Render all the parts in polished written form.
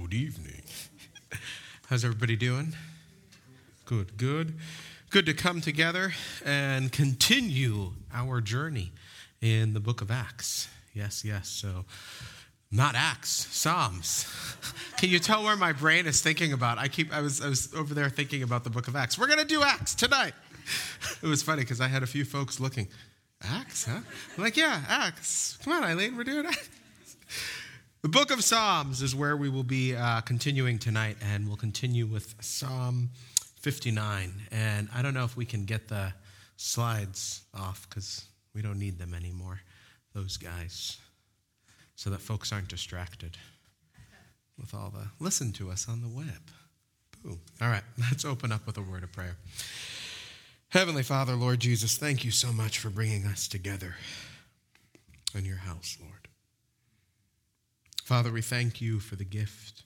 Good evening. How's everybody doing? Good. Good to come together and continue our journey in the book of Acts. Yes. So, not Acts, Psalms. Can you tell where my brain is thinking about? I was over there thinking about the book of Acts. We're going to do Acts tonight. It was funny because I had a few folks looking, Acts, huh? I'm like, yeah, Acts. Come on, Eileen, we're doing Acts. The book of Psalms is where we will be continuing tonight, and we'll continue with Psalm 59. And I don't know if we can get the slides off because we don't need them anymore, those guys, so that folks aren't distracted with all the listen to us on the web. Boom. All right, let's open up with a word of prayer. Heavenly Father, Lord Jesus, thank you so much for bringing us together in your house, Lord. Father, we thank you for the gift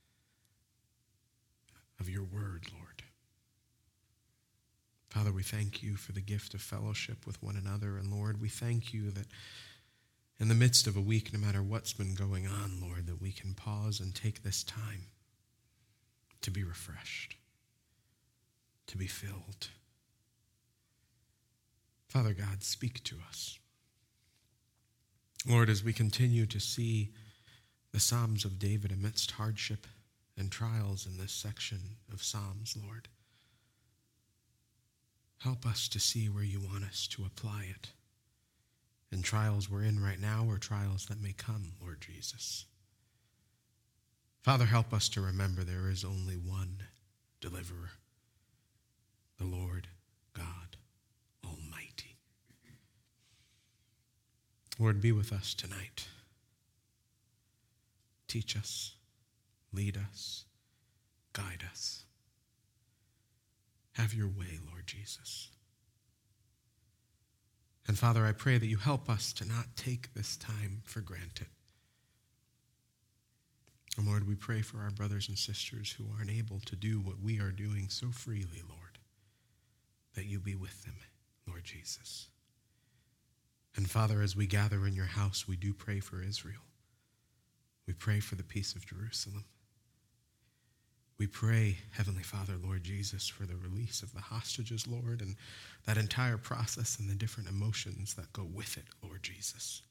of your word, Lord. Father, we thank you for the gift of fellowship with one another. And Lord, we thank you that in the midst of a week, no matter what's been going on, Lord, that we can pause and take this time to be refreshed, to be filled. Father God, speak to us. Lord, as we continue to see the Psalms of David amidst hardship and trials in this section of Psalms, Lord, help us to see where you want us to apply it in trials we're in right now or trials that may come, Lord Jesus. Father, help us to remember there is only one deliverer, the Lord God Almighty. Lord, be with us tonight. Teach us, lead us, guide us. Have your way, Lord Jesus. And Father, I pray that you help us to not take this time for granted. And Lord, we pray for our brothers and sisters who aren't able to do what we are doing so freely, Lord, that you be with them, Lord Jesus. And Father, as we gather in your house, we do pray for Israel. We pray for the peace of Jerusalem. We pray, Heavenly Father, Lord Jesus, for the release of the hostages, Lord, and that entire process and the different emotions that go with it, Lord Jesus.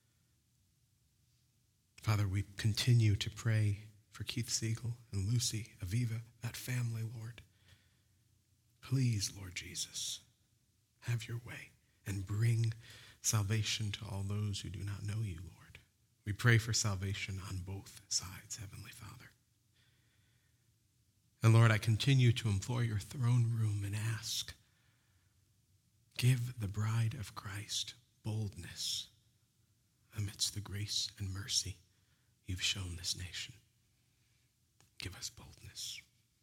Father, we continue to pray for Keith Siegel and Lucy, Aviva, that family, Lord. Please, Lord Jesus, have your way and bring salvation to all those who do not know you, Lord. We pray for salvation on both sides, Heavenly Father. And Lord, I continue to implore your throne room and ask, give the bride of Christ boldness amidst the grace and mercy you've shown this nation. Give us boldness.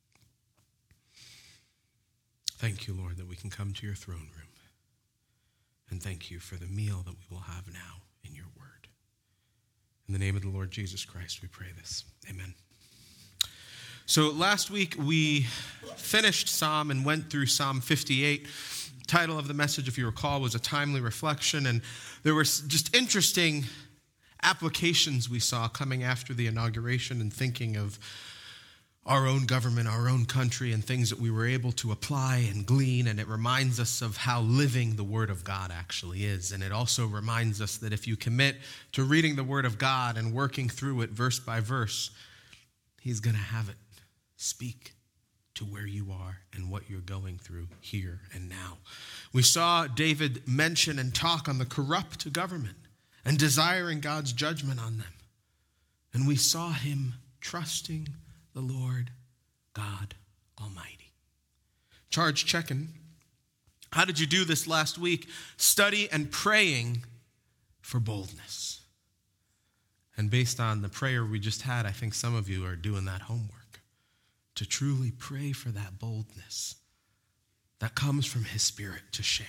Thank you, Lord, that we can come to your throne room. And thank you for the meal that we will have now in your word. In the name of the Lord Jesus Christ, we pray this. Amen. So last week we finished Psalm and went through Psalm 58. The title of the message, if you recall, was A Timely Reflection. And there were just interesting applications we saw coming after the inauguration and thinking of our own government, our own country, and things that we were able to apply and glean. And it reminds us of how living the Word of God actually is. And it also reminds us that if you commit to reading the Word of God and working through it verse by verse, He's going to have it speak to where you are and what you're going through here and now. We saw David mention and talk on the corrupt government and desiring God's judgment on them. And we saw him trusting the Lord God Almighty. Charge checking. How did you do this last week? Study and praying for boldness. And based on the prayer we just had, I think some of you are doing that homework to truly pray for that boldness that comes from his Spirit to share.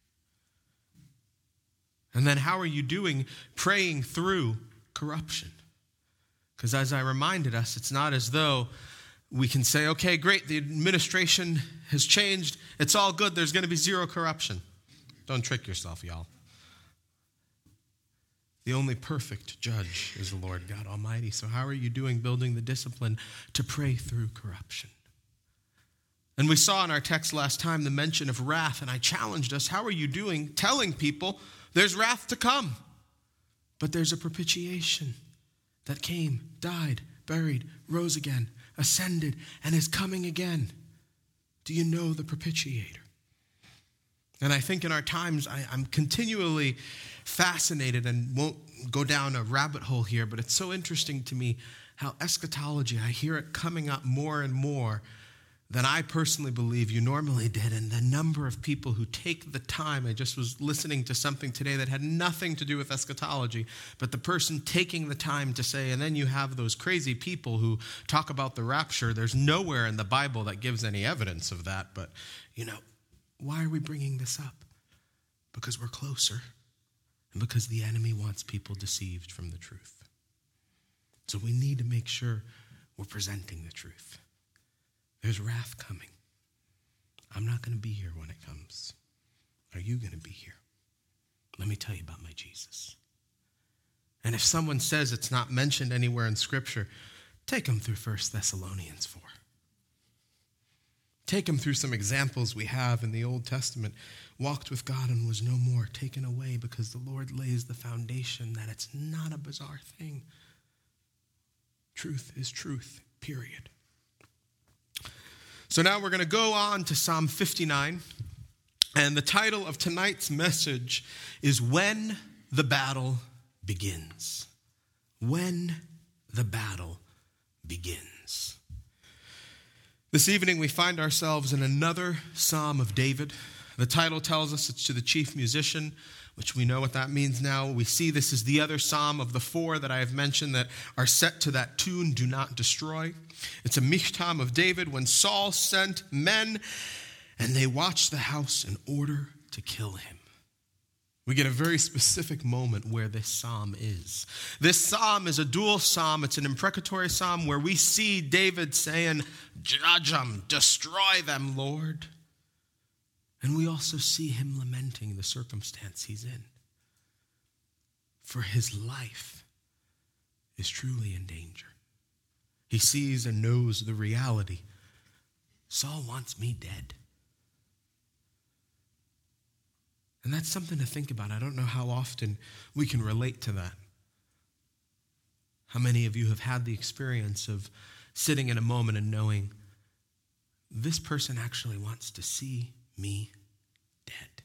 And then how are you doing praying through corruption? Because as I reminded us, it's not as though we can say, okay, great, the administration has changed. It's all good. There's going to be zero corruption. Don't trick yourself, y'all. The only perfect judge is the Lord God Almighty. So how are you doing building the discipline to pray through corruption? And we saw in our text last time the mention of wrath, and I challenged us, how are you doing telling people there's wrath to come? But there's a propitiation that came, died, buried, rose again, ascended, and is coming again. Do you know the propitiator? And I think in our times, I'm continually fascinated and won't go down a rabbit hole here, but it's so interesting to me how eschatology, I hear it coming up more and more than I personally believe you normally did. And the number of people who take the time, I just was listening to something today that had nothing to do with eschatology, but the person taking the time to say, and then you have those crazy people who talk about the rapture. There's nowhere in the Bible that gives any evidence of that. But, why are we bringing this up? Because we're closer and because the enemy wants people deceived from the truth. So we need to make sure we're presenting the truth. There's wrath coming. I'm not going to be here when it comes. Are you going to be here? Let me tell you about my Jesus. And if someone says it's not mentioned anywhere in Scripture, take them through 1 Thessalonians 4. Take them through some examples we have in the Old Testament. Walked with God and was no more, taken away because the Lord lays the foundation that it's not a bizarre thing. Truth is truth, period. So now we're going to go on to Psalm 59, and the title of tonight's message is When the Battle Begins. When the Battle Begins. This evening we find ourselves in another Psalm of David. The title tells us it's to the chief musician, which we know what that means now. We see this is the other psalm of the four that I have mentioned that are set to that tune, Do Not Destroy. It's a Michtam of David when Saul sent men and they watched the house in order to kill him. We get a very specific moment where this psalm is. This psalm is a dual psalm. It's an imprecatory psalm where we see David saying, Judge them, destroy them, Lord. And we also see him lamenting the circumstance he's in. For his life is truly in danger. He sees and knows the reality. Saul wants me dead. And that's something to think about. I don't know how often we can relate to that. How many of you have had the experience of sitting in a moment and knowing this person actually wants to see me dead?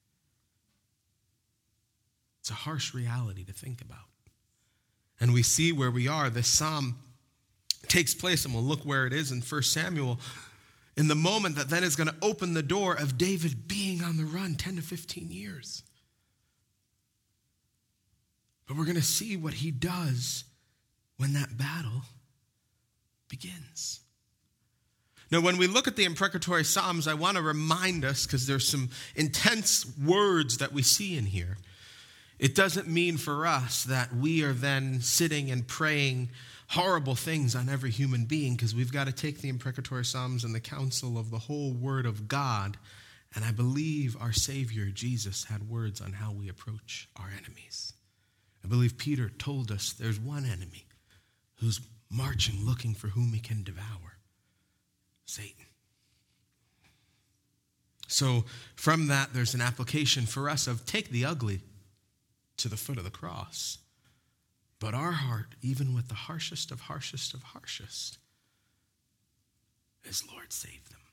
It's a harsh reality to think about. And we see where we are. This psalm takes place, and we'll look where it is in 1 Samuel, in the moment that then is going to open the door of David being on the run 10 to 15 years. But we're going to see what he does when that battle begins. Now, when we look at the imprecatory Psalms, I want to remind us, because there's some intense words that we see in here. It doesn't mean for us that we are then sitting and praying horrible things on every human being, because we've got to take the imprecatory Psalms and the counsel of the whole Word of God. And I believe our Savior, Jesus, had words on how we approach our enemies. I believe Peter told us there's one enemy who's marching, looking for whom he can devour. Satan. So from that, there's an application for us of take the ugly to the foot of the cross. But our heart, even with the harshest of harshest, is, Lord, save them.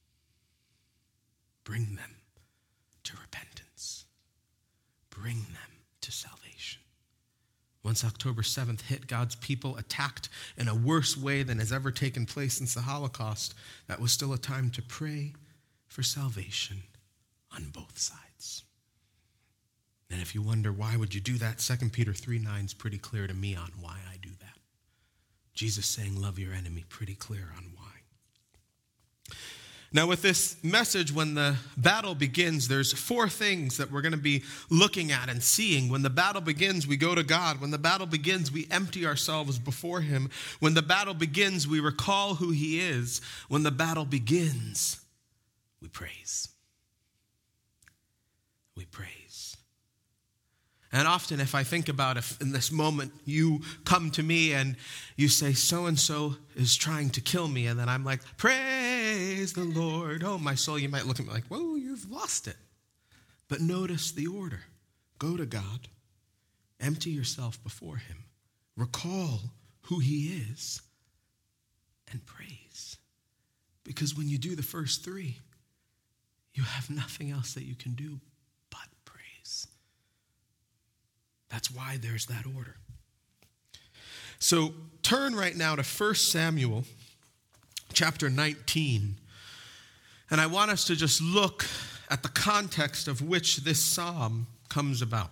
Bring them to repentance. Bring them to salvation. Once October 7th hit, God's people attacked in a worse way than has ever taken place since the Holocaust. That was still a time to pray for salvation on both sides. And if you wonder, why would you do that? 2 Peter 3:9 is pretty clear to me on why I do that. Jesus saying, love your enemy, pretty clear on why. Now with this message, when the battle begins, there's four things that we're going to be looking at and seeing. When the battle begins, we go to God. When the battle begins, we empty ourselves before him. When the battle begins, we recall who he is. When the battle begins, we praise. We praise. And often if I think about if in this moment you come to me and you say, so-and-so is trying to kill me, and then I'm like, praise the Lord. Oh, my soul, you might look at me like, whoa, you've lost it. But notice the order. Go to God. Empty yourself before him. Recall who he is. And praise. Because when you do the first three, you have nothing else that you can do but praise. That's why there's that order. So turn right now to 1 Samuel chapter 19. And I want us to just look at the context of which this psalm comes about.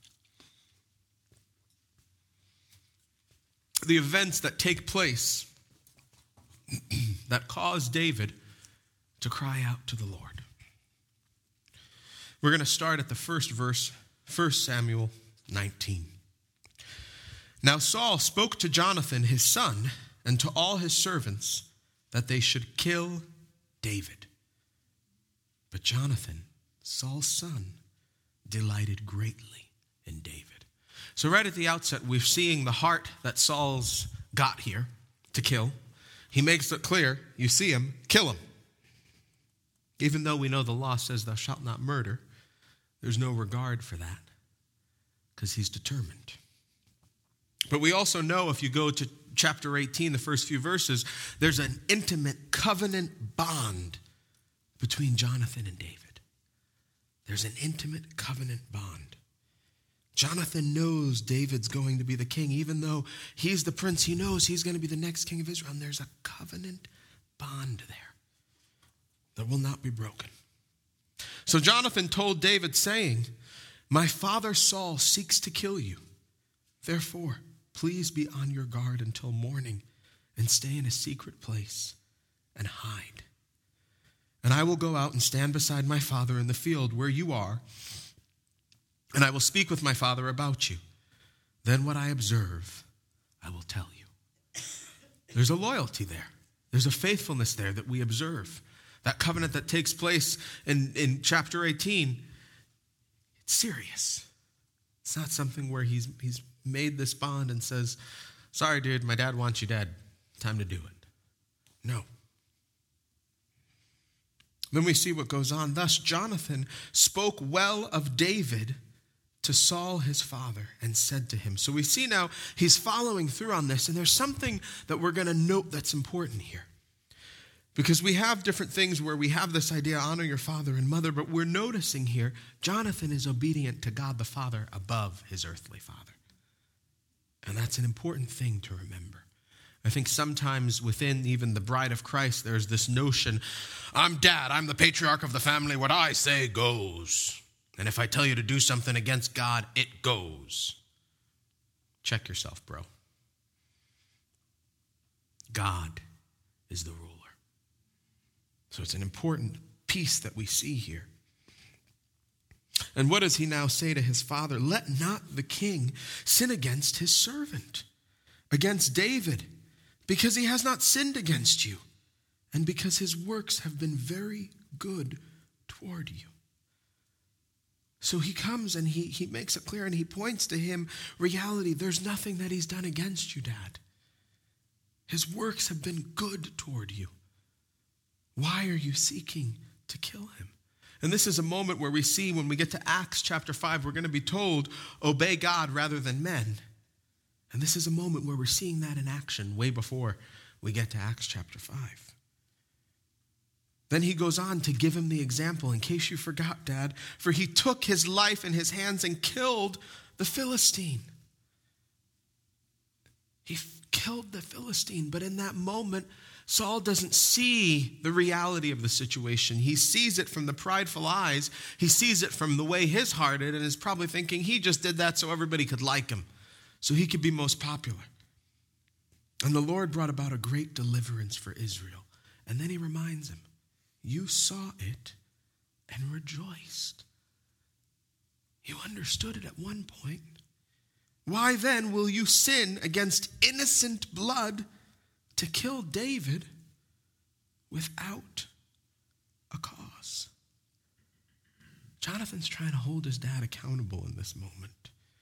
The events that take place that cause David to cry out to the Lord. We're going to start at the first verse, 1 Samuel 19. Now Saul spoke to Jonathan his son and to all his servants that they should kill David. But Jonathan, Saul's son, delighted greatly in David. So right at the outset, we're seeing the heart that Saul's got here to kill. He makes it clear, you see him, kill him. Even though we know the law says thou shalt not murder, there's no regard for that because he's determined. But we also know if you go to chapter 18, the first few verses, there's an intimate covenant bond between Jonathan and David. There's an intimate covenant bond. Jonathan knows David's going to be the king. Even though he's the prince, he knows he's going to be the next king of Israel. And there's a covenant bond there that will not be broken. So Jonathan told David, saying, my father Saul seeks to kill you. Therefore, please be on your guard until morning and stay in a secret place and hide. And I will go out and stand beside my father in the field where you are, and I will speak with my father about you. Then what I observe, I will tell you. There's a loyalty there. There's a faithfulness there that we observe. That covenant that takes place in chapter 18, it's serious. It's not something where he's made this bond and says, sorry, dude, my dad wants you dead. Time to do it. No. Then we see what goes on. Thus Jonathan spoke well of David to Saul his father and said to him. So we see now he's following through on this, and there's something that we're going to note that's important here. Because we have different things where we have this idea, honor your father and mother, but we're noticing here, Jonathan is obedient to God the Father above his earthly father. And that's an important thing to remember. I think sometimes within even the bride of Christ, there's this notion, I'm dad, I'm the patriarch of the family, what I say goes. And if I tell you to do something against God, it goes. Check yourself, bro. God is the ruler. So it's an important piece that we see here. And what does he now say to his father? Let not the king sin against his servant, against David, because he has not sinned against you, and because his works have been very good toward you. So he comes and he makes it clear and he points to him reality. There's nothing that he's done against you, Dad. His works have been good toward you. Why are you seeking to kill him? And this is a moment where we see when we get to Acts chapter 5, we're going to be told, obey God rather than men. And this is a moment where we're seeing that in action way before we get to Acts chapter 5. Then he goes on to give him the example, in case you forgot, Dad, for he took his life in his hands and killed the Philistine. He killed the Philistine, but in that moment, Saul doesn't see the reality of the situation. He sees it from the prideful eyes. He sees it from the way his heart is, and is probably thinking he just did that so everybody could like him, so he could be most popular. And the Lord brought about a great deliverance for Israel. And then he reminds him, you saw it and rejoiced. You understood it at one point. Why then will you sin against innocent blood to kill David without a cause? Jonathan's trying to hold his dad accountable in this moment.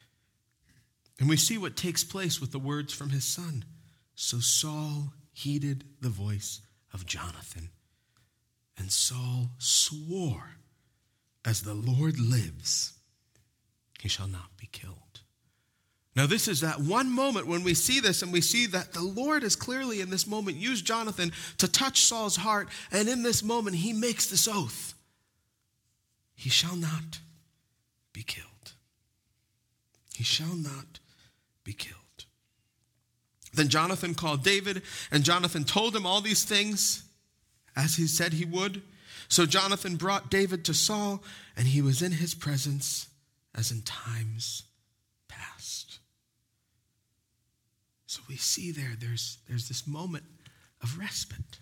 And we see what takes place with the words from his son. So Saul heeded the voice of Jonathan, and Saul swore, as the Lord lives, he shall not be killed. Now this is that one moment when we see this and we see that the Lord has clearly in this moment used Jonathan to touch Saul's heart. And in this moment he makes this oath. He shall not be killed. He shall not be killed. Then Jonathan called David, and Jonathan told him all these things as he said he would. So Jonathan brought David to Saul, and he was in his presence as in times past. So we see there's this moment of respite.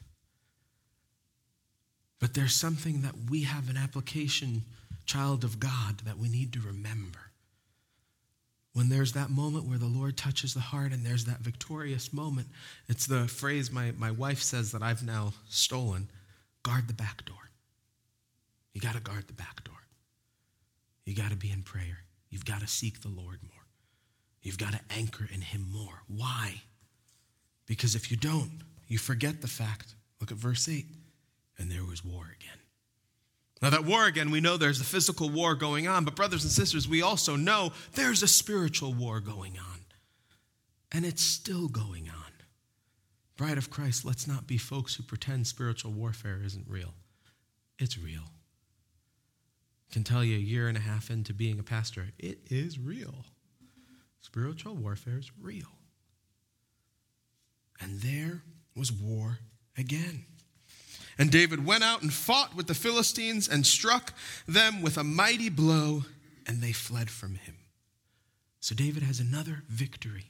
But there's something that we have an application, child of God, that we need to remember. When there's that moment where the Lord touches the heart and there's that victorious moment, it's the phrase my wife says that I've now stolen: guard the back door. You got to guard the back door. You got to be in prayer. You've got to seek the Lord more. You've got to anchor in him more. Why? Because if you don't, you forget the fact. Look at verse 8. And there was war again. Now that war again, we know there's a physical war going on, but brothers and sisters, we also know there's a spiritual war going on. And it's still going on. Bride of Christ, let's not be folks who pretend spiritual warfare isn't real. It's real. I can tell you a year and a half into being a pastor, it is real. Spiritual warfare is real. And there was war again. And David went out and fought with the Philistines and struck them with a mighty blow, and they fled from him. So David has another victory.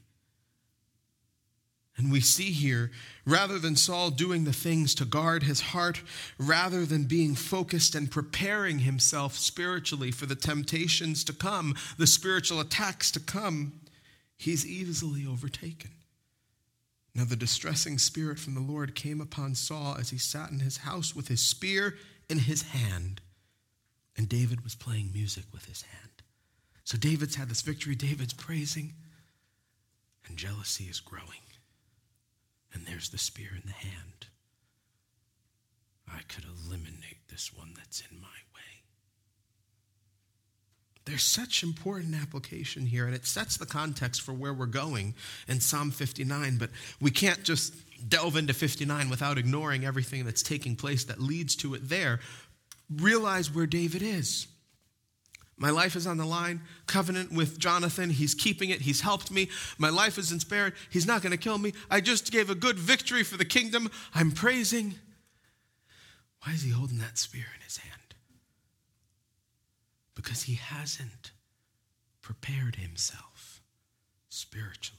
And we see here, rather than Saul doing the things to guard his heart, rather than being focused and preparing himself spiritually for the temptations to come, the spiritual attacks to come, he's easily overtaken. Now the distressing spirit from the Lord came upon Saul as he sat in his house with his spear in his hand. And David was playing music with his hand. So David's had this victory. David's praising. And jealousy is growing. And there's the spear in the hand. I could eliminate this one that's in my way. There's such important application here, and it sets the context for where we're going in Psalm 59, but we can't just delve into 59 without ignoring everything that's taking place that leads to it there. Realize where David is. My life is on the line. Covenant with Jonathan. He's keeping it. He's helped me. My life is spared. He's not going to kill me. I just gave a good victory for the kingdom. I'm praising. Why is he holding that spear in his hand? Because he hasn't prepared himself spiritually.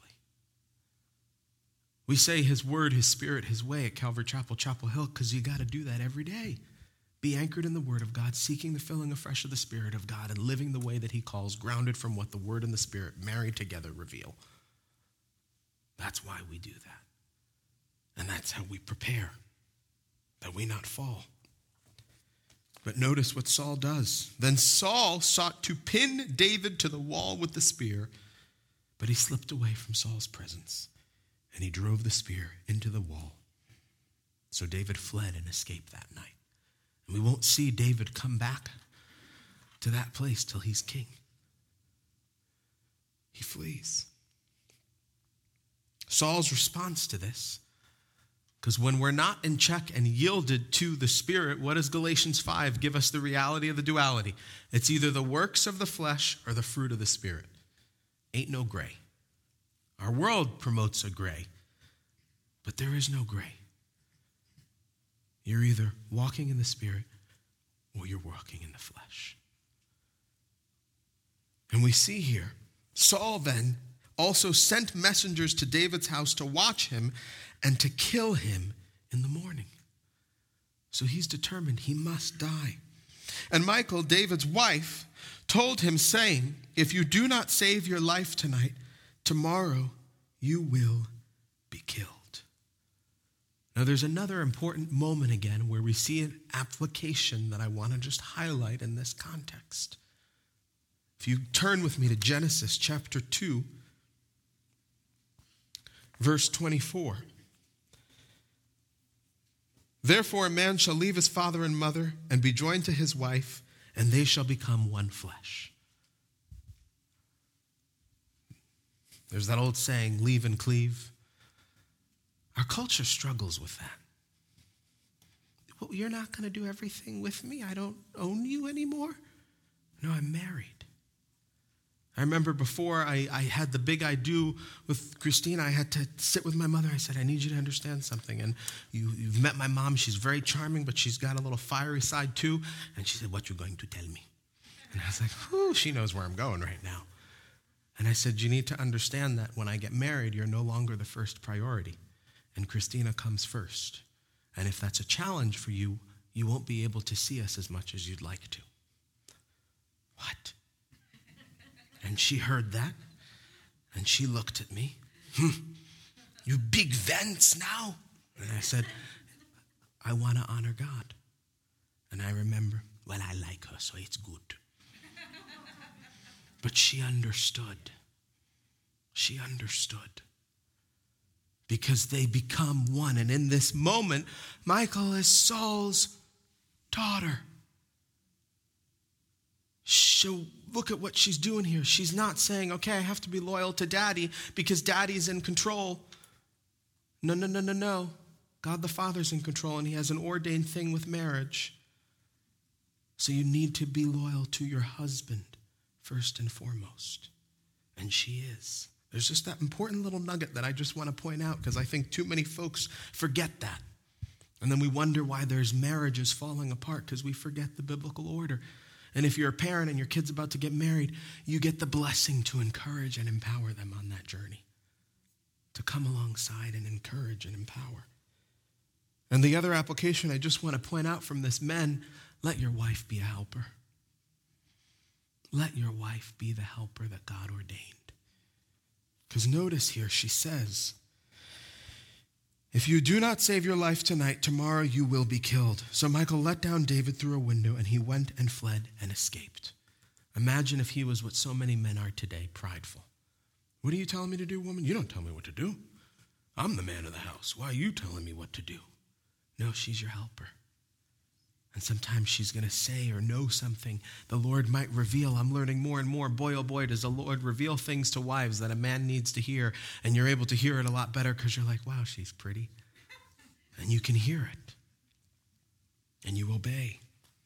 We say his word, his spirit, his way at Calvary Chapel, Chapel Hill, because you got to do that every day. Be anchored in the word of God, seeking the filling afresh of the Spirit of God, and living the way that he calls, grounded from what the word and the Spirit married together reveal. That's why we do that. And that's how we prepare, that we not fall. But notice what Saul does. Then Saul sought to pin David to the wall with the spear, but he slipped away from Saul's presence, and he drove the spear into the wall. So David fled and escaped that night. And we won't see David come back to that place till he's king. He flees. Saul's response to this, because when we're not in check and yielded to the Spirit, what does Galatians 5 give us the reality of the duality? It's either the works of the flesh or the fruit of the Spirit. Ain't no gray. Our world promotes a gray, but there is no gray. You're either walking in the Spirit or you're walking in the flesh. And we see here, Saul then also sent messengers to David's house to watch him and to kill him in the morning. So he's determined he must die. And Michal, David's wife, told him, saying, if you do not save your life tonight, tomorrow you will be killed. Now there's another important moment again where we see an application that I want to just highlight in this context. If you turn with me to Genesis chapter 2, Verse 24. Therefore a man shall leave his father and mother and be joined to his wife, and they shall become one flesh. There's that old saying, leave and cleave. Our culture struggles with that. Well, you're not going to do everything with me. I don't own you anymore. No, I'm married. I remember before I had the big I do with Christine, I had to sit with my mother. I said, I need you to understand something. And you've met my mom. She's very charming, but she's got a little fiery side too. And she said, what you going to tell me? And I was like, whew, she knows where I'm going right now. And I said, you need to understand that when I get married, you're no longer the first priority. And Christina comes first. And if that's a challenge for you, you won't be able to see us as much as you'd like to. What? And she heard that, and she looked at me. You big vents now? And I said, I want to honor God. And I remember, well, I like her, so it's good. But she understood. She understood. Because they become one. And in this moment, Michal is Saul's daughter. So look at what she's doing here. She's not saying, okay, I have to be loyal to daddy because daddy's in control. No. God the Father's in control, and he has an ordained thing with marriage. So you need to be loyal to your husband first and foremost. And she is. There's just that important little nugget that I just want to point out because I think too many folks forget that. And then we wonder why there's marriages falling apart because we forget the biblical order. And if you're a parent and your kid's about to get married, you get the blessing to encourage and empower them on that journey. To come alongside and encourage and empower. And the other application I just want to point out from this, men, let your wife be a helper. Let your wife be the helper that God ordained. Because notice here, she says, if you do not save your life tonight, tomorrow you will be killed. So Michal let down David through a window, and he went and fled and escaped. Imagine if he was what so many men are today, prideful. What are you telling me to do, woman? You don't tell me what to do. I'm the man of the house. Why are you telling me what to do? No, she's your helper. And sometimes she's going to say or know something the Lord might reveal. I'm learning more and more. Boy, oh boy, does the Lord reveal things to wives that a man needs to hear. And you're able to hear it a lot better because you're like, wow, she's pretty. And you can hear it. And you obey.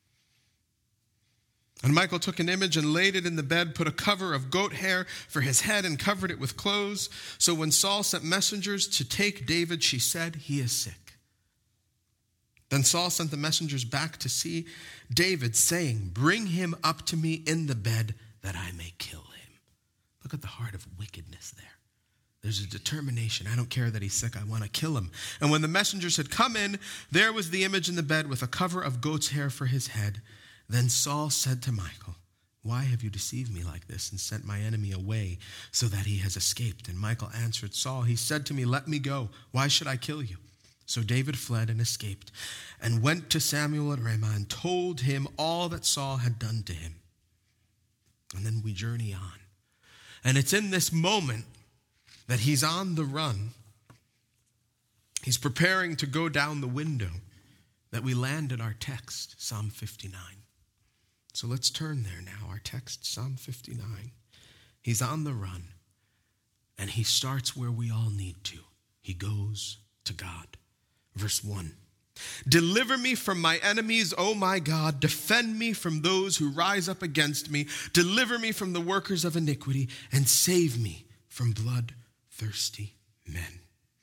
And Michal took an image and laid it in the bed, put a cover of goat hair for his head and covered it with clothes. So when Saul sent messengers to take David, she said, he is sick. Then Saul sent the messengers back to see David, saying, bring him up to me in the bed that I may kill him. Look at the heart of wickedness there. There's a determination. I don't care that he's sick. I want to kill him. And when the messengers had come in, there was the image in the bed with a cover of goat's hair for his head. Then Saul said to Michal, why have you deceived me like this and sent my enemy away so that he has escaped? And Michal answered Saul, he said to me, let me go. Why should I kill you? So David fled and escaped and went to Samuel at Ramah and told him all that Saul had done to him. And then we journey on. And it's in this moment that he's on the run. He's preparing to go down the window that we land in our text, Psalm 59. So let's turn there now, our text, Psalm 59. He's on the run, and he starts where we all need to. He goes to God. Verse 1. Deliver me from my enemies, O my God. Defend me from those who rise up against me. Deliver me from the workers of iniquity, and save me from bloodthirsty men.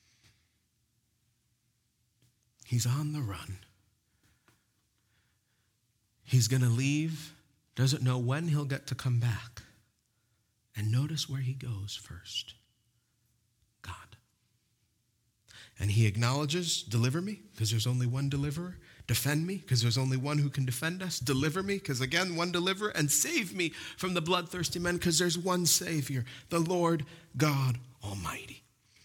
He's on the run. He's going to leave, doesn't know when he'll get to come back. And notice where he goes first. God. And he acknowledges, deliver me, because there's only one deliverer. Defend me, because there's only one who can defend us. Deliver me, because again, one deliverer. And save me from the bloodthirsty men, because there's one Savior, the Lord God Almighty.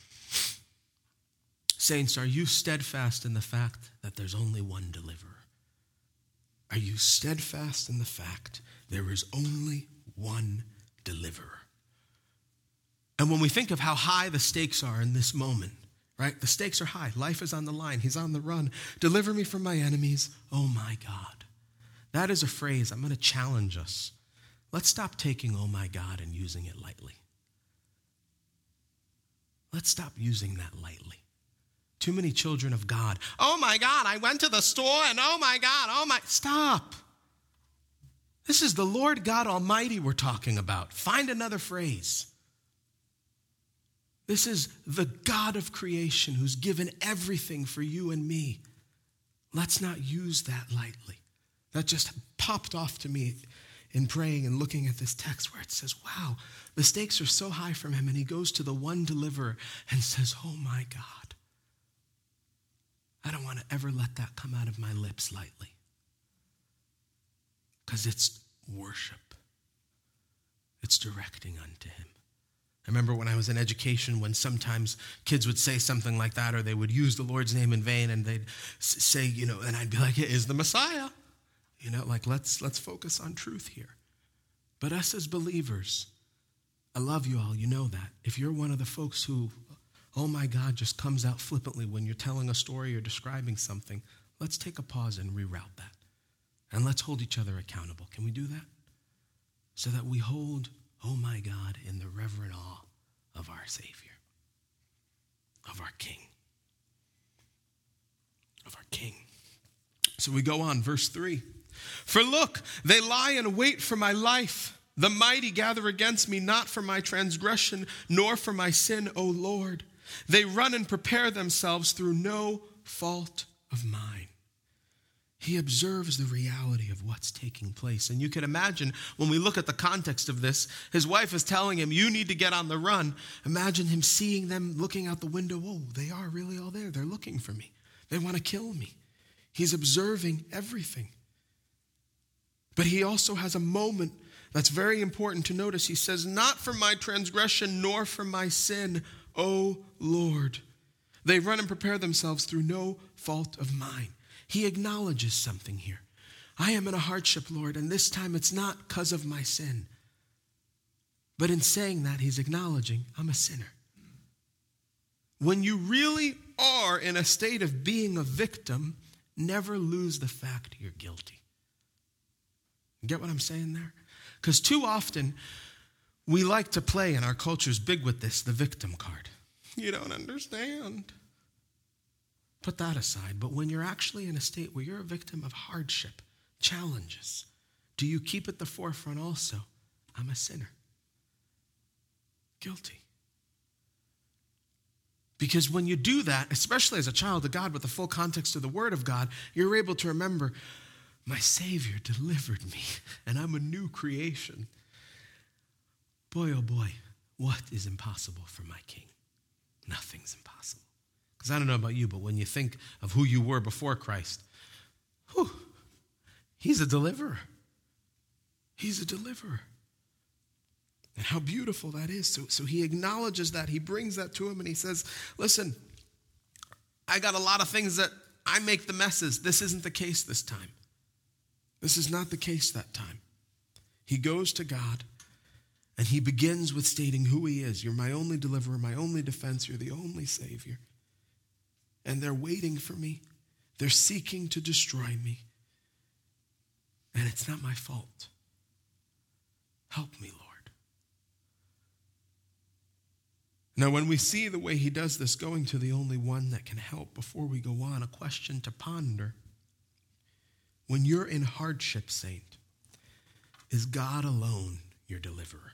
Saints, are you steadfast in the fact that there's only one deliverer? Are you steadfast in the fact there is only one deliverer? And when we think of how high the stakes are in this moment, right? The stakes are high. Life is on the line. He's on the run. Deliver me from my enemies. Oh my God. That is a phrase I'm going to challenge us. Let's stop taking oh my God and using it lightly. Let's stop using that lightly. Too many children of God. Oh my God, I went to the store and oh my God, oh my. Stop. This is the Lord God Almighty we're talking about. Find another phrase. This is the God of creation who's given everything for you and me. Let's not use that lightly. That just popped off to me in praying and looking at this text where it says, wow, the stakes are so high from him. And he goes to the one deliverer and says, oh my God. I don't want to ever let that come out of my lips lightly. Because it's worship. It's directing unto him. I remember when I was in education when sometimes kids would say something like that or they would use the Lord's name in vain and they'd say, and I'd be like, it is the Messiah. Let's focus on truth here. But us as believers, I love you all, you know that. If you're one of the folks who, oh my God, just comes out flippantly when you're telling a story or describing something, let's take a pause and reroute that. And let's hold each other accountable. Can we do that? So that we hold, oh my God, in the reverent awe of our Savior, of our King, of our King. So we go on, verse 3. For look, they lie in wait for my life. The mighty gather against me, not for my transgression, nor for my sin, O Lord. They run and prepare themselves through no fault of mine. He observes the reality of what's taking place. And you can imagine when we look at the context of this, his wife is telling him, you need to get on the run. Imagine him seeing them looking out the window. Whoa, they are really all there. They're looking for me. They want to kill me. He's observing everything. But he also has a moment that's very important to notice. He says, not for my transgression nor for my sin, O Lord. They run and prepare themselves through no fault of mine. He acknowledges something here. I am in a hardship, Lord, and this time it's not because of my sin. But in saying that, he's acknowledging I'm a sinner. When you really are in a state of being a victim, never lose the fact you're guilty. Get what I'm saying there? Because too often, we like to play, and our culture's big with this, the victim card. You don't understand. Put that aside. But when you're actually in a state where you're a victim of hardship, challenges, do you keep at the forefront also, I'm a sinner? Guilty. Because when you do that, especially as a child of God with the full context of the Word of God, you're able to remember, my Savior delivered me, and I'm a new creation. Boy, oh boy, what is impossible for my King? Nothing's impossible. Because I don't know about you, but when you think of who you were before Christ, he's a deliverer. He's a deliverer. And how beautiful that is. So he acknowledges that. He brings that to him and he says, listen, I got a lot of things that I make the messes. This isn't the case this time. This is not the case that time. He goes to God and he begins with stating who he is. You're my only deliverer, my only defense. You're the only Savior. And they're waiting for me. They're seeking to destroy me. And it's not my fault. Help me, Lord. Now, when we see the way he does this, going to the only one that can help, before we go on, a question to ponder. When you're in hardship, saint, is God alone your deliverer?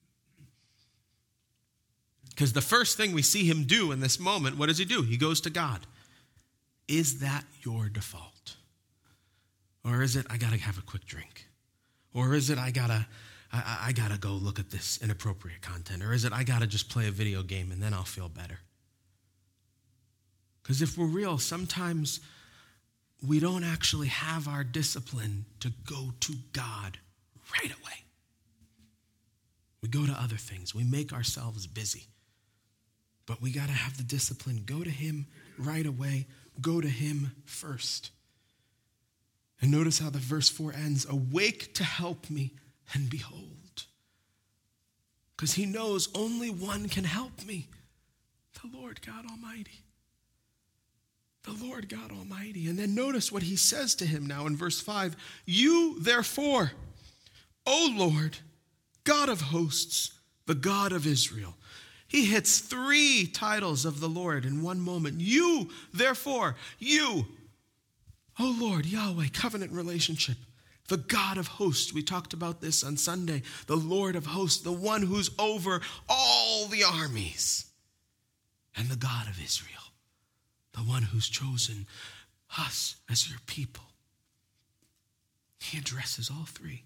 Because the first thing we see him do in this moment, what does he do? He goes to God. Is that your default? Or is it, I got to have a quick drink? Or is it, I gotta go look at this inappropriate content? Or is it, I got to just play a video game and then I'll feel better? Because if we're real, sometimes we don't actually have our discipline to go to God right away. We go to other things. We make ourselves busy. But we got to have the discipline. Go to him right away. Go to him first. And notice how the verse 4 ends. Awake to help me, and behold. because he knows only one can help me, the Lord God Almighty. The Lord God Almighty. And then notice what he says to him now in verse 5. You, therefore, O Lord, God of hosts, the God of Israel. He hits 3 titles of the Lord in one moment. You, therefore, you, O Lord, Yahweh, covenant relationship. The God of hosts, we talked about this on Sunday. The Lord of hosts, the one who's over all the armies. And the God of Israel, the one who's chosen us as your people. He addresses all 3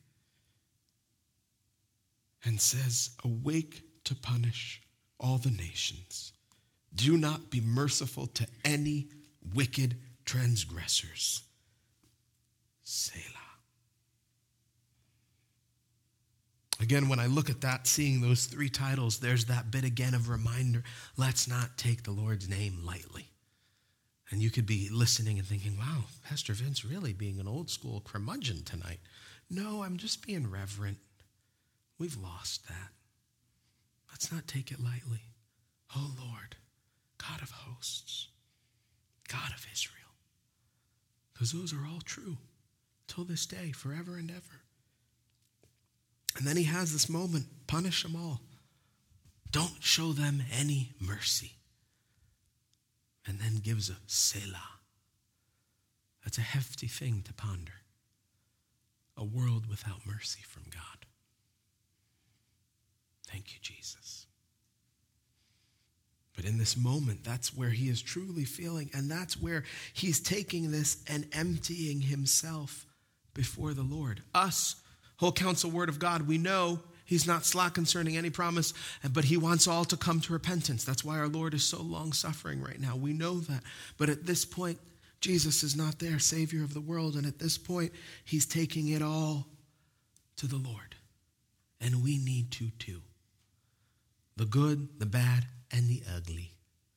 and says, awake to punish all the nations. Do not be merciful to any wicked transgressors. Selah. Again, when I look at that, seeing those 3 titles, there's that bit again of reminder. Let's not take the Lord's name lightly. And you could be listening and thinking, wow, Pastor Vince really being an old school curmudgeon tonight. No, I'm just being reverent. We've lost that. Let's not take it lightly. Oh Lord, God of hosts, God of Israel. Because those are all true till this day, forever and ever. And then he has this moment, punish them all. Don't show them any mercy. And then gives a Selah. That's a hefty thing to ponder. A world without mercy from God. Thank you, Jesus. But in this moment, that's where he is truly feeling, and that's where he's taking this and emptying himself before the Lord. Us, whole counsel word of God, we know he's not slack concerning any promise, but he wants all to come to repentance. That's why our Lord is so long-suffering right now. We know that. But at this point, Jesus is not there, Savior of the world. And at this point, he's taking it all to the Lord. And we need to too. The good, the bad, and the ugly.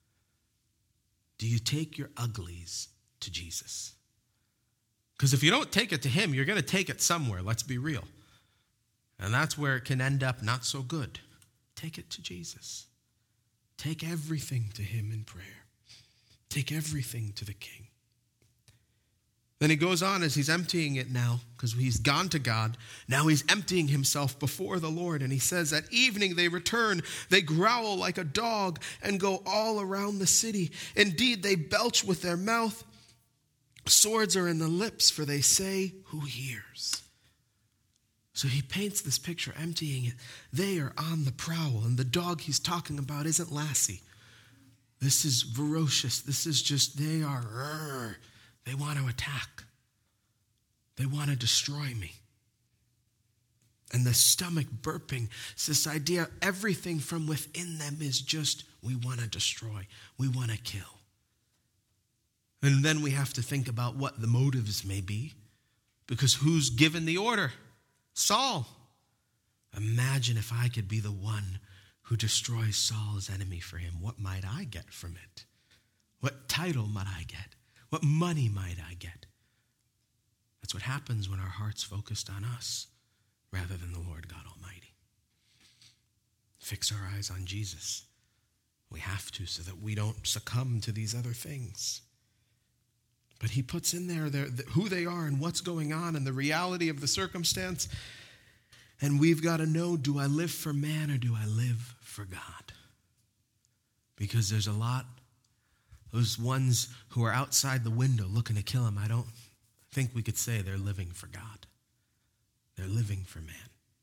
Do you take your uglies to Jesus? Because if you don't take it to him, you're going to take it somewhere. Let's be real. And that's where it can end up not so good. Take it to Jesus. Take everything to him in prayer. Take everything to the King. Then he goes on as he's emptying it now, because he's gone to God. Now he's emptying himself before the Lord. And he says, at evening they return. They growl like a dog and go all around the city. Indeed, they belch with their mouth. Swords are in the lips, for they say, who hears? So he paints this picture, emptying it. They are on the prowl. And the dog he's talking about isn't Lassie. This is ferocious. This is just, they are... They want to attack. They want to destroy me. And the stomach burping, it's this idea, everything from within them is just, we want to destroy. We want to kill. And then we have to think about what the motives may be. Because who's given the order? Saul. Imagine if I could be the one who destroys Saul's enemy for him. What might I get from it? What title might I get? What money might I get? That's what happens when our heart's focused on us rather than the Lord God Almighty. Fix our eyes on Jesus. We have to, so that we don't succumb to these other things. But he puts in there who they are and what's going on and the reality of the circumstance. And we've got to know, do I live for man or do I live for God? Because there's a lot. Those ones who are outside the window looking to kill him, I don't think we could say they're living for God. They're living for man.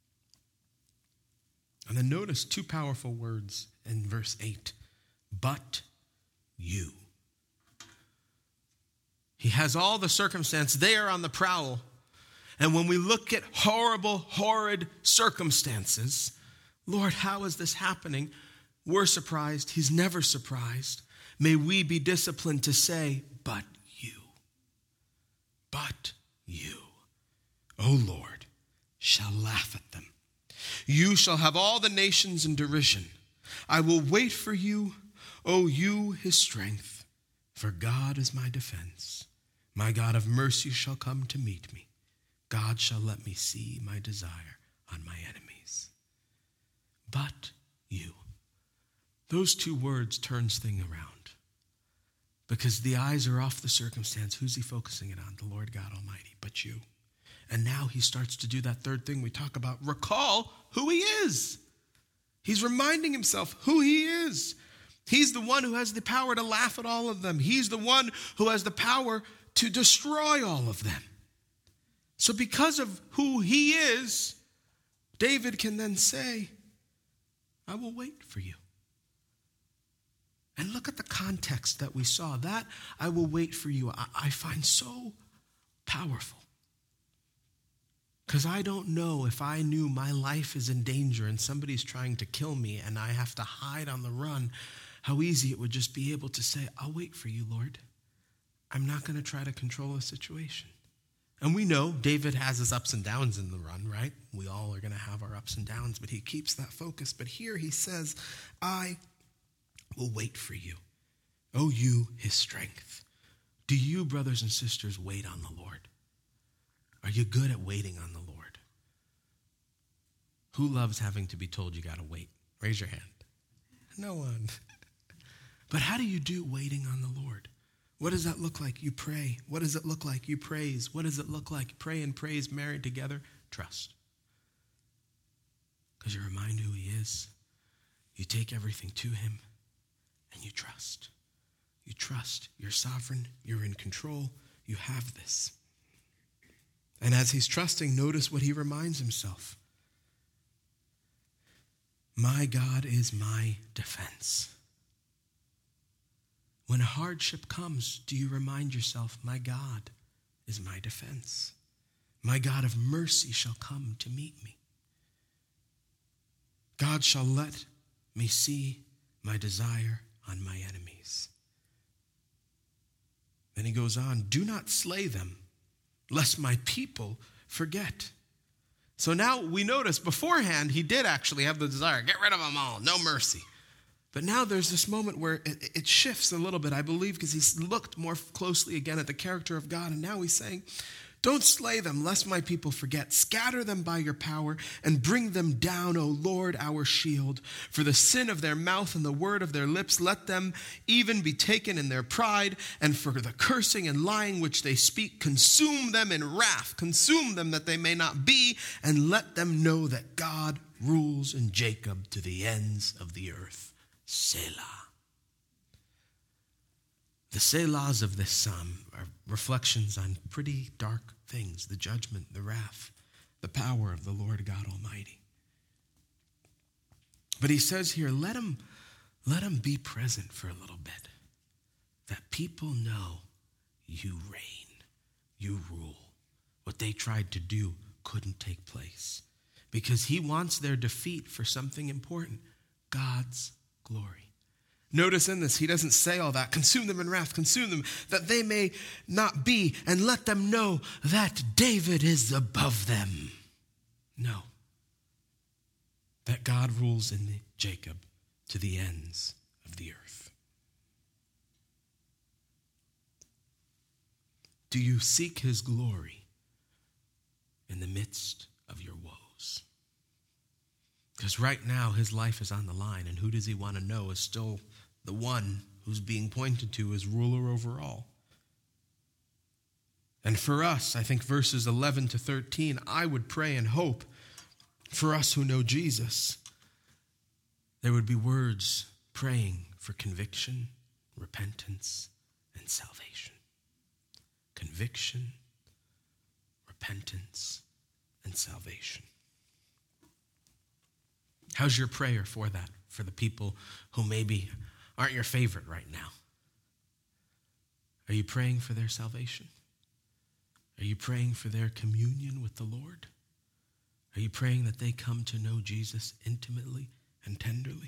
And then notice 2 powerful words in verse 8. But you. He has all the circumstance. They are on the prowl. And when we look at horrible, horrid circumstances, Lord, how is this happening? We're surprised. He's never surprised. May we be disciplined to say, but you. But you, O Lord, shall laugh at them. You shall have all the nations in derision. I will wait for you, O you, his strength, for God is my defense. My God of mercy shall come to meet me. God shall let me see my desire on my enemies. but you. Those two words turns things around. Because the eyes are off the circumstance. Who's he focusing it on? The Lord God Almighty, but you. And now he starts to do that third thing we talk about. Recall who he is. He's reminding himself who he is. He's the one who has the power to laugh at all of them. He's the one who has the power to destroy all of them. So because of who he is, David can then say, I will wait for you. And look at the context that we saw. That I will wait for you, I find so powerful. Because I don't know, if I knew my life is in danger and somebody's trying to kill me and I have to hide on the run, how easy it would just be able to say, I'll wait for you, Lord. I'm not going to try to control the situation. And we know David has his ups and downs in the run, right? We all are going to have our ups and downs, but he keeps that focus. But here he says, I will wait for you. O you, his strength. Do you, brothers and sisters, wait on the Lord? Are you good at waiting on the Lord? Who loves having to be told you got to wait? Raise your hand. No one. But how do you do waiting on the Lord? What does that look like? You pray. What does it look like? You praise. What does it look like? Pray and praise married together. Trust. Because you remind who he is. You take everything to him. And you trust. You trust. You're sovereign. You're in control. You have this. And as he's trusting, notice what he reminds himself. My God is my defense. When a hardship comes, do you remind yourself, my God is my defense. My God of mercy shall come to meet me. God shall let me see my desire on my enemies. Then he goes on, do not slay them, lest my people forget. So now we notice beforehand he did actually have the desire, get rid of them all, no mercy. But now there's this moment where it shifts a little bit, I believe, because he's looked more closely again at the character of God, and now he's saying, don't slay them, lest my people forget. Scatter them by your power and bring them down, O Lord, our shield. For the sin of their mouth and the word of their lips, let them even be taken in their pride. And for the cursing and lying which they speak, consume them in wrath. Consume them that they may not be, and let them know that God rules in Jacob to the ends of the earth. Selah. The Selahs of this psalm are reflections on pretty dark things, the judgment, the wrath, the power of the Lord God Almighty. But he says here, let him be present for a little bit, that people know you reign, you rule. What they tried to do couldn't take place, because he wants their defeat for something important, God's glory. Notice in this, he doesn't say all that. Consume them in wrath, consume them, that they may not be, and let them know that David is above them. No. That God rules in Jacob to the ends of the earth. Do you seek his glory in the midst of your woes? Because right now his life is on the line, and who does he want to know is still the one who's being pointed to as ruler over all. And for us, I think verses 11 to 13, I would pray and hope for us who know Jesus, there would be words praying for conviction, repentance, and salvation. Conviction, repentance, and salvation. How's your prayer for that, for the people who maybe aren't your favorite right now? Are you praying for their salvation? Are you praying for their communion with the Lord? Are you praying that they come to know Jesus intimately and tenderly?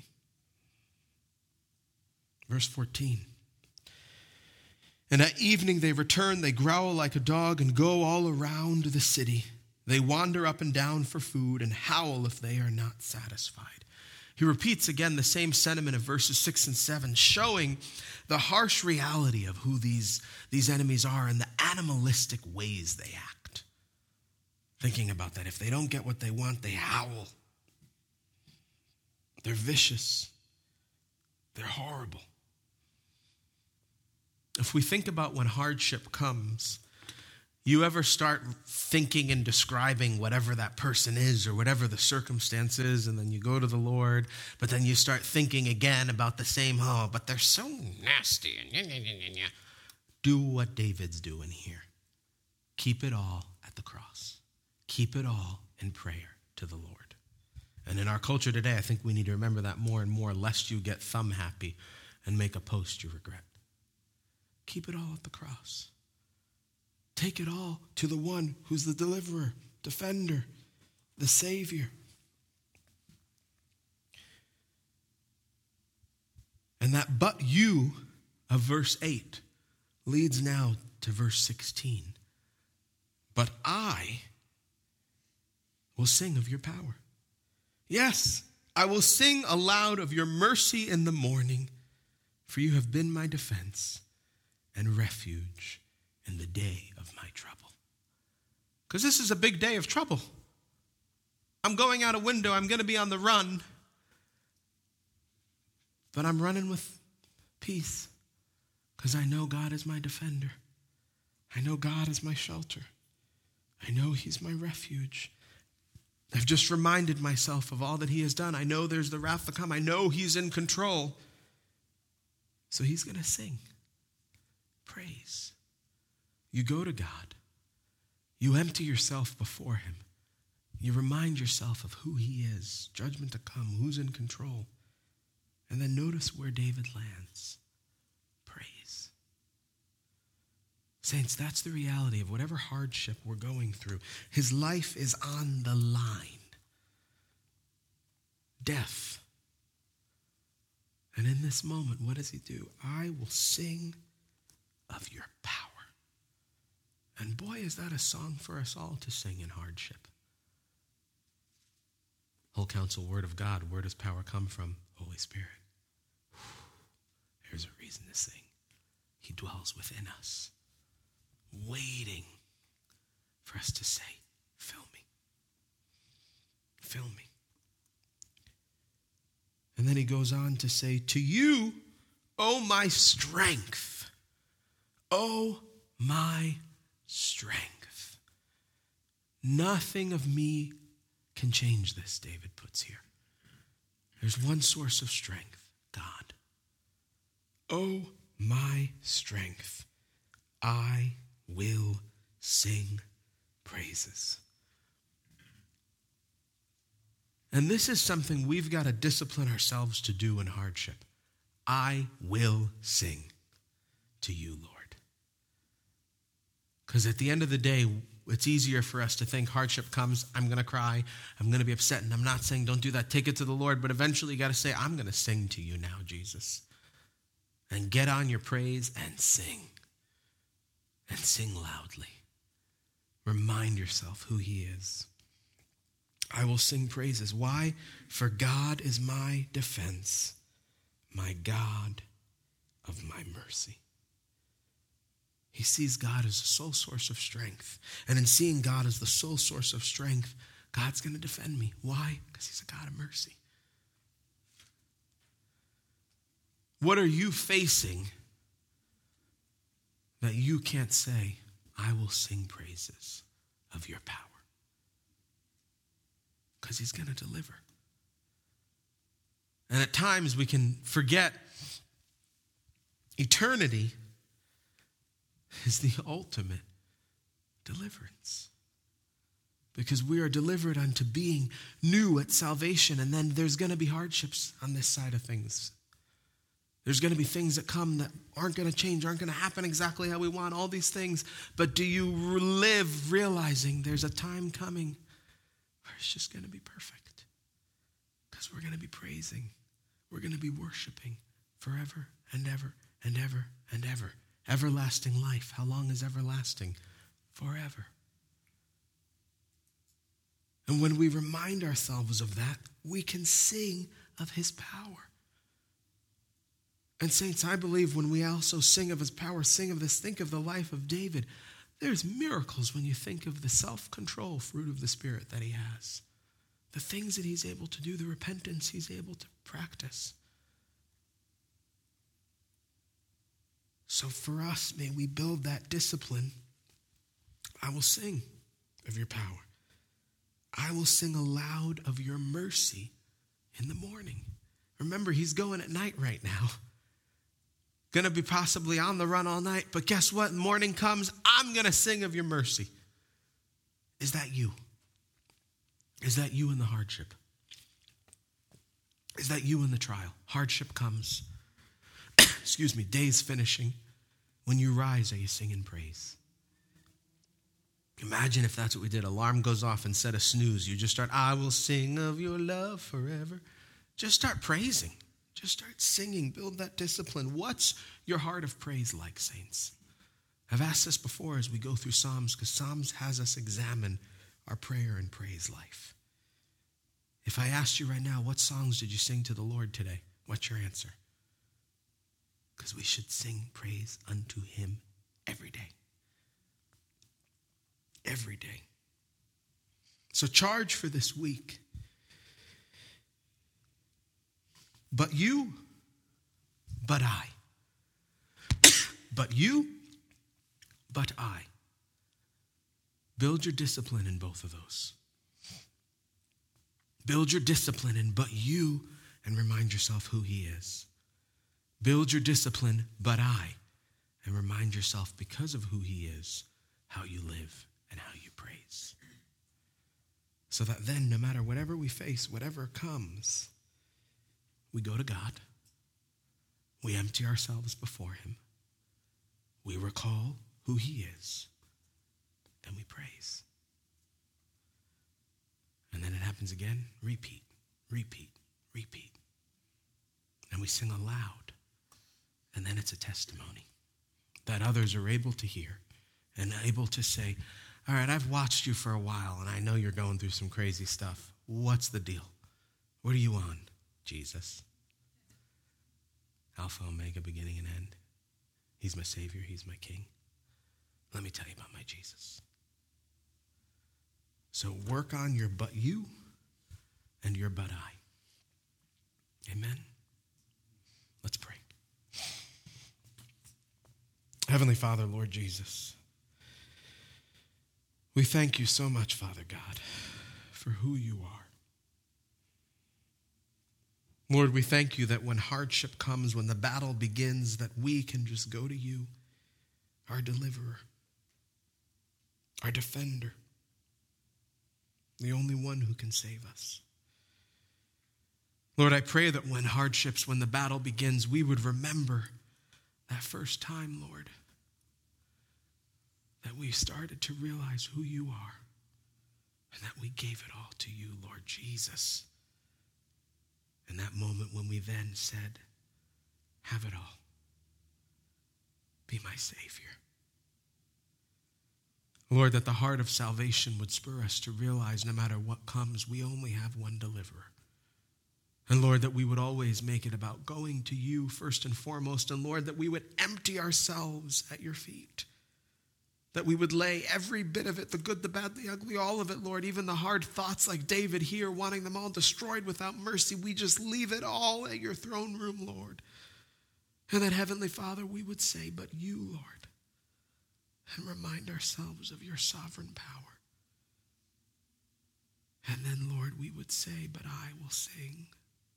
Verse 14. And at evening they return, they growl like a dog and go all around the city. They wander up and down for food and howl if they are not satisfied. He repeats again the same sentiment of verses 6 and 7, showing the harsh reality of who these enemies are and the animalistic ways they act. Thinking about that, if they don't get what they want, they howl. They're vicious. They're horrible. If we think about when hardship comes, you ever start thinking and describing whatever that person is or whatever the circumstance is, and then you go to the Lord, but then you start thinking again about the same, but they're so nasty. Do what David's doing here. Keep it all at the cross. Keep it all in prayer to the Lord. And in our culture today, I think we need to remember that more and more, lest you get thumb happy and make a post you regret. Keep it all at the cross. Take it all to the one who's the deliverer, defender, the Savior. And that "but you" of verse 8 leads now to verse 16. But I will sing of your power. Yes, I will sing aloud of your mercy in the morning, for you have been my defense and refuge in the day of my trouble. Because this is a big day of trouble. I'm going out a window. I'm going to be on the run. But I'm running with peace because I know God is my defender. I know God is my shelter. I know he's my refuge. I've just reminded myself of all that he has done. I know there's the wrath to come. I know he's in control. So he's going to sing praise. You go to God. You empty yourself before him. You remind yourself of who he is, judgment to come, who's in control. And then notice where David lands. Praise. Saints, that's the reality of whatever hardship we're going through. His life is on the line. Death. And in this moment, what does he do? I will sing of your power. And boy, is that a song for us all to sing in hardship. Whole counsel, word of God. Where does power come from? Holy Spirit. There's a reason to sing. He dwells within us, waiting for us to say, fill me. Fill me. And then he goes on to say, to you, O my strength, O my strength. Nothing of me can change this, David puts here. There's one source of strength, God. O my strength, I will sing praises. And this is something we've got to discipline ourselves to do in hardship. I will sing to you, Lord. Because at the end of the day, it's easier for us to think hardship comes, I'm going to cry, I'm going to be upset, and I'm not saying don't do that, take it to the Lord, but eventually you got to say, I'm going to sing to you now, Jesus. And get on your praise and sing. And sing loudly. Remind yourself who he is. I will sing praises. Why? For God is my defense, my God of my mercy. He sees God as the sole source of strength. And in seeing God as the sole source of strength, God's going to defend me. Why? Because he's a God of mercy. What are you facing that you can't say, I will sing praises of your power? Because he's going to deliver. And at times we can forget eternity is the ultimate deliverance. Because we are delivered unto being new at salvation, and then there's going to be hardships on this side of things. There's going to be things that come that aren't going to change, aren't going to happen exactly how we want, all these things. But do you live realizing there's a time coming where it's just going to be perfect? Because we're going to be praising. We're going to be worshiping forever and ever and ever and ever. Everlasting life. How long is everlasting? Forever. And when we remind ourselves of that, we can sing of his power. And saints, I believe when we also sing of his power, sing of this, think of the life of David, there's miracles when you think of the self-control fruit of the Spirit that he has. The things that he's able to do, the repentance he's able to practice. So for us, may we build that discipline. I will sing of your power. I will sing aloud of your mercy in the morning. Remember, he's going at night right now. Going to be possibly on the run all night. But guess what? Morning comes, I'm going to sing of your mercy. Is that you? Is that you in the hardship? Is that you in the trial? Hardship comes. Day's finishing. When you rise, are you singing praise? Imagine if that's what we did. Alarm goes off instead of snooze. You just start, I will sing of your love forever. Just start praising. Just start singing. Build that discipline. What's your heart of praise like, saints? I've asked this before as we go through Psalms, because Psalms has us examine our prayer and praise life. If I asked you right now, what songs did you sing to the Lord today? What's your answer? Because we should sing praise unto him every day. Every day. So charge for this week. But you, but I. But you, but I. Build your discipline in both of those. Build your discipline in but you and remind yourself who he is. Build your discipline, but I, and remind yourself because of who he is, how you live and how you praise. So that then, no matter whatever we face, whatever comes, we go to God, we empty ourselves before him, we recall who he is, and we praise. And then it happens again, repeat, repeat, repeat. And we sing aloud, and then it's a testimony that others are able to hear and able to say, all right, I've watched you for a while, and I know you're going through some crazy stuff. What's the deal? What are you on? Jesus. Alpha, Omega, beginning and end. He's my Savior. He's my King. Let me tell you about my Jesus. So work on your but you and your but I. Amen. Let's pray. Heavenly Father, Lord Jesus, we thank you so much, Father God, for who you are. Lord, we thank you that when hardship comes, when the battle begins, that we can just go to you, our deliverer, our defender, the only one who can save us. Lord, I pray that when hardships, when the battle begins, we would remember that first time, Lord, that we started to realize who you are and that we gave it all to you, Lord Jesus. And that moment when we then said, have it all. Be my Savior. Lord, that the heart of salvation would spur us to realize no matter what comes, we only have one deliverer. And Lord, that we would always make it about going to you first and foremost. And Lord, that we would empty ourselves at your feet. That we would lay every bit of it, the good, the bad, the ugly, all of it, Lord, even the hard thoughts like David here, wanting them all destroyed without mercy. We just leave it all at your throne room, Lord. And that, Heavenly Father, we would say, but you, Lord, and remind ourselves of your sovereign power. And then, Lord, we would say, but I will sing.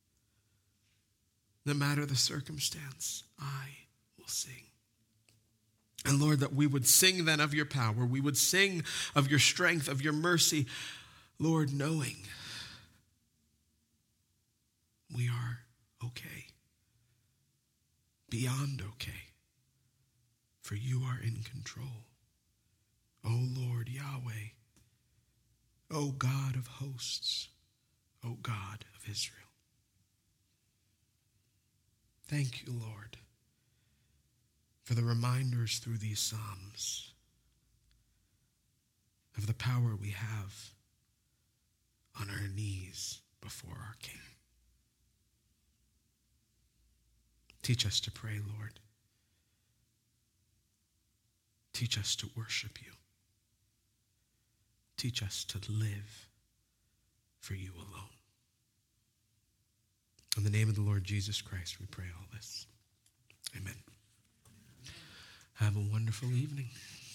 No matter the circumstance, I will sing. And Lord, that we would sing then of your power. We would sing of your strength, of your mercy. Lord, knowing we are okay. Beyond okay. For you are in control. O Lord Yahweh. O God of hosts. O God of Israel. Thank you, Lord, for the reminders through these Psalms of the power we have on our knees before our King. Teach us to pray, Lord. Teach us to worship you. Teach us to live for you alone. In the name of the Lord Jesus Christ, we pray all this. Amen. Have a wonderful evening.